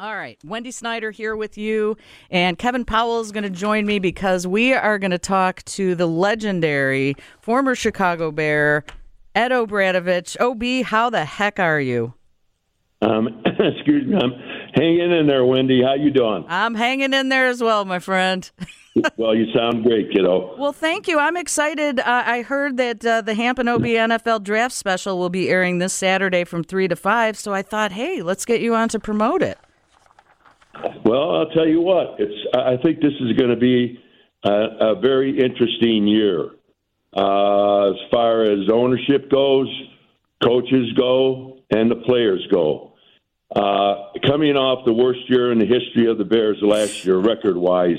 All right, Wendy Snyder here with you, and Kevin Powell is going to join me because we are going to talk to the legendary former Chicago Bear, Ed O'Bradovich. OB, how the heck are you? Excuse me, I'm hanging in there, Wendy. How you doing? I'm hanging in there as well, my friend. Well, you sound great, kiddo. Well, thank you. I'm excited. I heard that the Hampton OB NFL Draft Special will be airing this Saturday from 3 to 5, so I thought, hey, let's get you on to promote it. Well, I'll tell you what. I think this is going to be a very interesting year as far as ownership goes, coaches go, and the players go. Coming off the worst year in the history of the Bears last year, record-wise.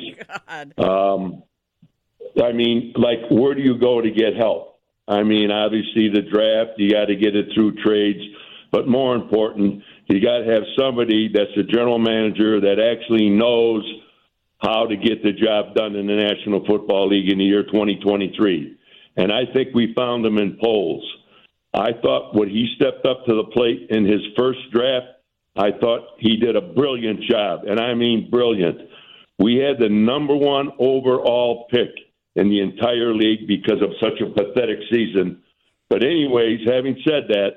Where do you go to get help? Obviously the draft, you got to get it through trades, but more important, you got to have somebody that's a general manager that actually knows how to get the job done in the National Football League in the year 2023. And I think we found him in polls. I thought when he stepped up to the plate in his first draft, I thought he did a brilliant job, and I mean brilliant. We had the number one overall pick in the entire league because of such a pathetic season. But anyways, having said that,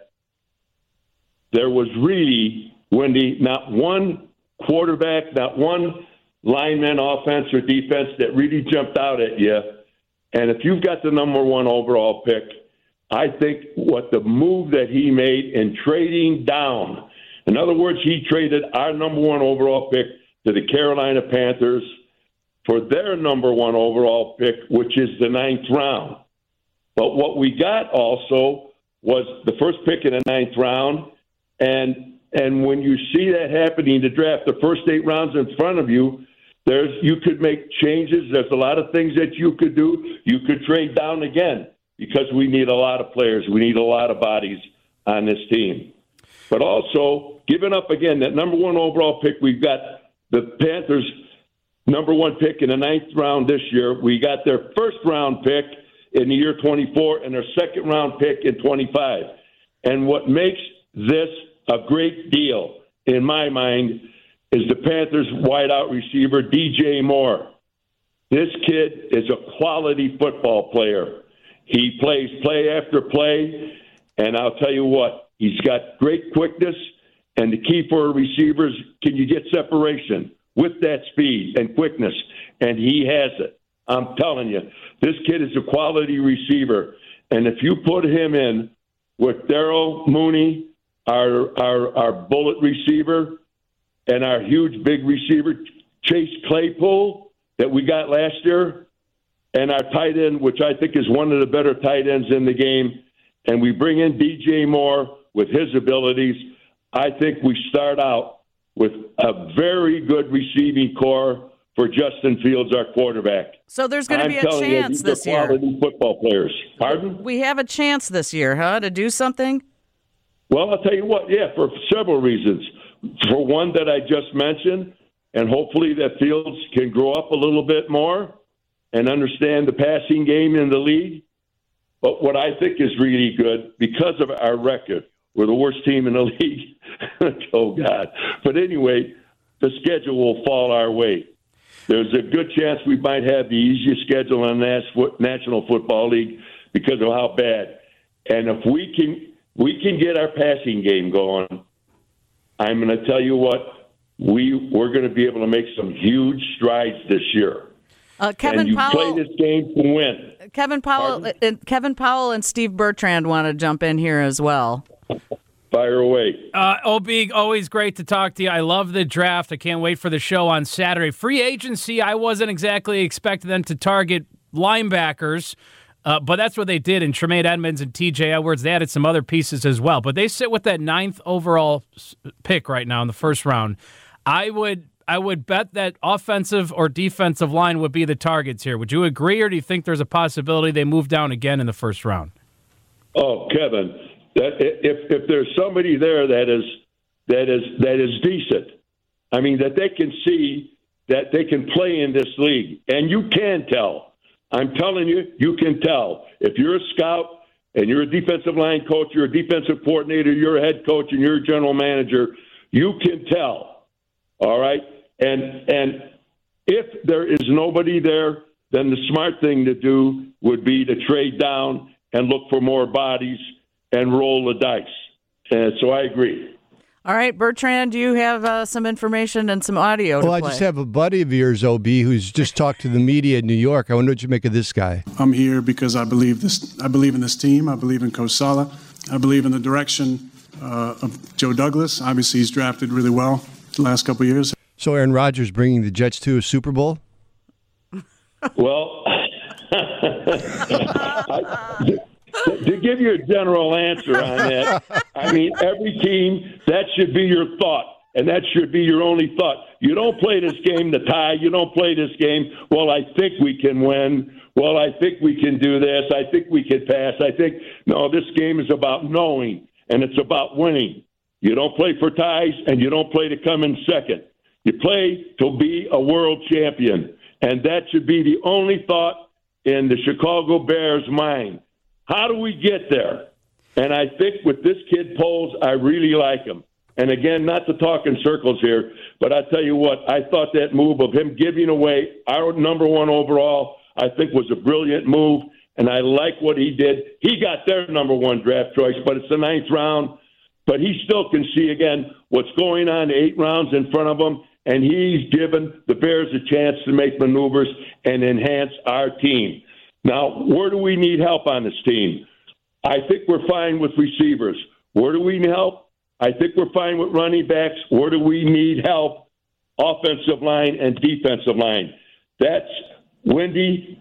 there was really, Wendy, not one quarterback, not one lineman, offense or defense that really jumped out at you. And if you've got the number one overall pick, I think what the move that he made in trading down, in other words, he traded our number one overall pick to the Carolina Panthers for their number one overall pick, which is the 9th round. But what we got also was the first pick in the 9th round. And when you see that happening to draft the first 8 rounds in front of you, you could make changes. There's a lot of things that you could do. You could trade down again because we need a lot of players. We need a lot of bodies on this team. But also, giving up again that number one overall pick, we've got the Panthers' number one pick in the 9th round this year. We got their first round pick in the year 24 and their second round pick in 25. And what makes this a great deal, in my mind, is the Panthers' wideout receiver, DJ Moore. This kid is a quality football player. He plays play after play, and I'll tell you what, he's got great quickness, and the key for a receiver is can you get separation with that speed and quickness, and he has it. I'm telling you, this kid is a quality receiver, and if you put him in with Daryl Mooney, our bullet receiver, and our huge big receiver, Chase Claypool, that we got last year, and our tight end, which I think is one of the better tight ends in the game, and we bring in DJ Moore with his abilities, I think we start out with a very good receiving core for Justin Fields, our quarterback. So there's going to be a chance this year. Quality football players. Pardon? We have a chance this year, to do something? Well, I'll tell you what, for several reasons. For one that I just mentioned, and hopefully that Fields can grow up a little bit more and understand the passing game in the league. But what I think is really good, because of our record, we're the worst team in the league. Oh, God. But anyway, the schedule will fall our way. There's a good chance we might have the easiest schedule in the National Football League because of how bad. And if we can get our passing game going, I'm going to tell you what, we're going to be able to make some huge strides this year. Kevin Powell play this game to win. Kevin Powell and Steve Bertrand want to jump in here as well. Fire away. OB, always great to talk to you. I love the draft. I can't wait for the show on Saturday. Free agency, I wasn't exactly expecting them to target linebackers, but that's what they did in Tremaine Edmonds and TJ Edwards. They added some other pieces as well. But they sit with that 9th overall pick right now in the first round. I would bet that offensive or defensive line would be the targets here. Would you agree, or do you think there's a possibility they move down again in the first round? Oh, Kevin, that if there's somebody there that is decent, that they can see that they can play in this league, and you can tell. I'm telling you, you can tell. If you're a scout and you're a defensive line coach, you're a defensive coordinator, you're a head coach, and you're a general manager, you can tell All right, and if there is nobody there, then the smart thing to do would be to trade down and look for more bodies and roll the dice. And so I agree. All right, Bertrand, do you have some information and some audio to Well, play? I just have a buddy of yours, OB, who's just talked to the media in New York. I wonder what you make of this guy. I'm here because I believe in this team. I believe in Coach Saleh. I believe in the direction of Joe Douglas. Obviously, he's drafted really well the last couple of years. So Aaron Rodgers bringing the Jets to a Super Bowl? Well, to give you a general answer on that, I mean, every team, that should be your thought, and that should be your only thought. You don't play this game to tie. You don't play this game, well, I think we can win. Well, I think we can do this. I think we can pass. No, this game is about knowing, and it's about winning. You don't play for ties, and you don't play to come in second. You play to be a world champion, and that should be the only thought in the Chicago Bears' mind. How do we get there? And I think with this kid Poles, I really like him. And again, not to talk in circles here, but I tell you what, I thought that move of him giving away our number one overall, I think was a brilliant move, and I like what he did. He got their number one draft choice, but it's the 9th round. But he still can see, again, what's going on 8 rounds in front of him, and he's given the Bears a chance to make maneuvers and enhance our team. Now, where do we need help on this team? I think we're fine with receivers. Where do we need help? I think we're fine with running backs. Where do we need help? Offensive line and defensive line. That's Wendy.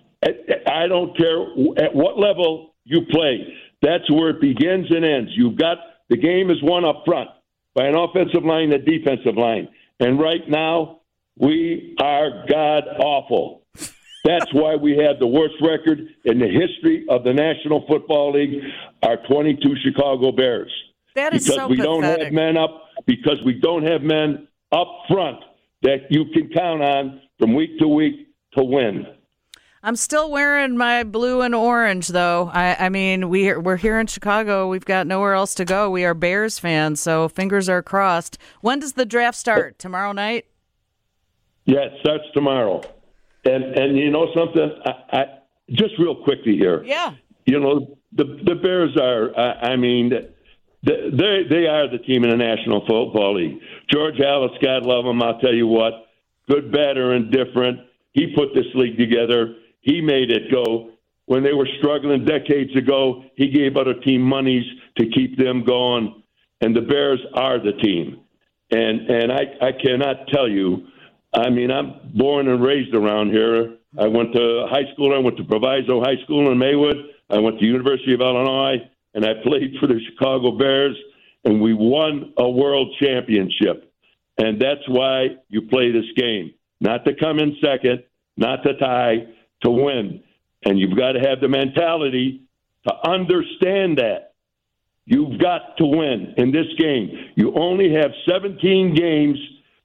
I don't care at what level you play. That's where it begins and ends. You've got the game is won up front by an offensive line and a defensive line. And right now, we are god-awful. That's why we have the worst record in the history of the National Football League, our 22 Chicago Bears. That is because so we don't pathetic. have men up because we don't have men up front that you can count on from week to week to win. I'm still wearing my blue and orange, though. I mean, we're here in Chicago. We've got nowhere else to go. We are Bears fans, so fingers are crossed. When does the draft start? Tomorrow night? Yeah, it starts tomorrow. And you know something? I just real quickly here. Yeah. You know, the Bears are, I mean, they are the team in the National Football League. George Halas, God love him, I'll tell you what, good, bad, or indifferent. He put this league together. He made it go. When they were struggling decades ago, he gave other team monies to keep them going. And the Bears are the team. And I cannot tell you, I mean, I'm born and raised around here. I went to high school. I went to Proviso High School in Maywood. I went to University of Illinois, and I played for the Chicago Bears, and we won a world championship. And that's why you play this game. Not to come in second, not to tie, to win. And you've got to have the mentality to understand that. You've got to win in this game. You only have 17 games,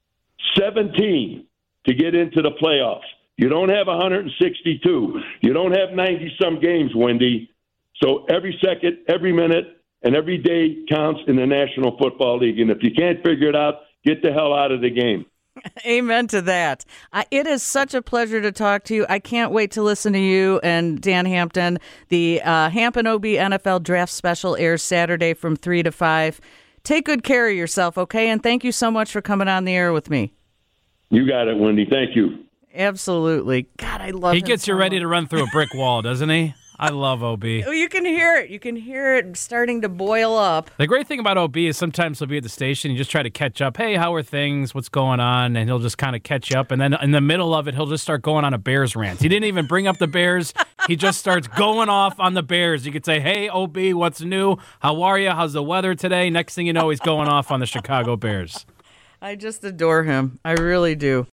17 to get into the playoffs. You don't have 162. You don't have 90-some games, Wendy. So every second, every minute, and every day counts in the National Football League. And if you can't figure it out, get the hell out of the game. Amen to that. It is such a pleasure to talk to you. I can't wait to listen to you and Dan Hampton. The Hampton OB NFL Draft Special airs Saturday from 3 to 5. Take good care of yourself, okay? And thank you so much for coming on the air with me. You got it, Wendy. Thank you. Absolutely. God, I love He him gets you so ready much. to run through a brick wall, doesn't he? I love OB. Oh, you can hear it. You can hear it starting to boil up. The great thing about OB is sometimes he'll be at the station, you just try to catch up. Hey, how are things? What's going on? And he'll just kind of catch you up. And then in the middle of it, he'll just start going on a Bears rant. He didn't even bring up the Bears. He just starts going off on the Bears. You could say, hey, OB, what's new? How are you? How's the weather today? Next thing you know, he's going off on the Chicago Bears. I just adore him. I really do.